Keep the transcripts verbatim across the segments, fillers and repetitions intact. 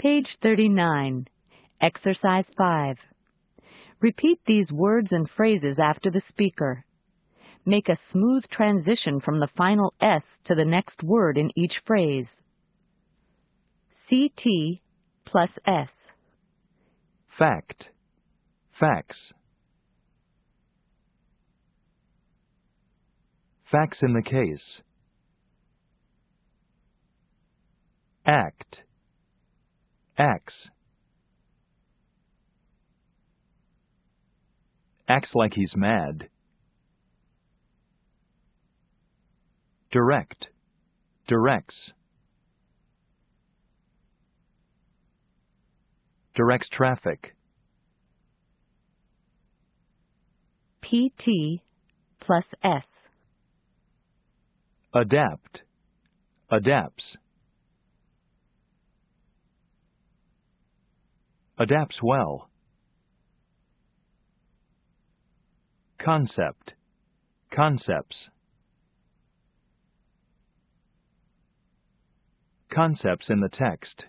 Page thirty-nine. Exercise five. Repeat these words and phrases after the speaker. Make a smooth transition from the final S to the next word in each phrase. C T plus S. Fact. Facts. Facts in the case. Act. Acts. Acts like he's mad. Direct. Directs. Directs traffic. P T plus S. Adapt. Adapts. Adapts well. Concept. Concepts. Concepts in the text.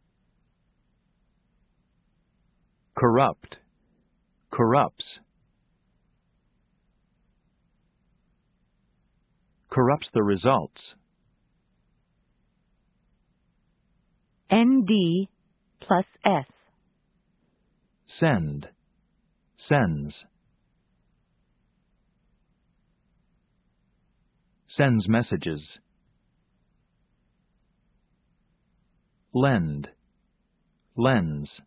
Corrupt. Corrupts. Corrupts the results. N D plus S. Send. Sends. Sends messages. Lend. Lends.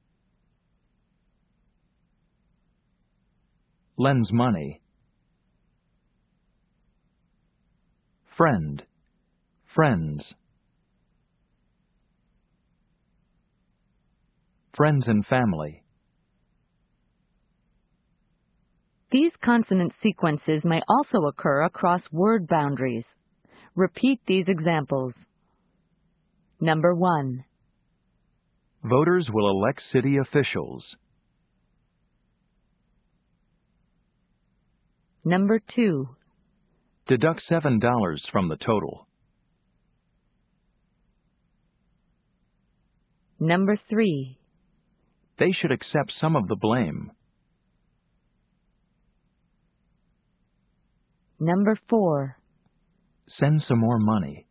Lends money. Friend. Friends. Friends and family. These consonant sequences may also occur across word boundaries. Repeat these examples. Number one. Voters will elect city officials. Number two. Deduct seven dollars from the total. Number three. They should accept some of the blame. Number four. Send some more money.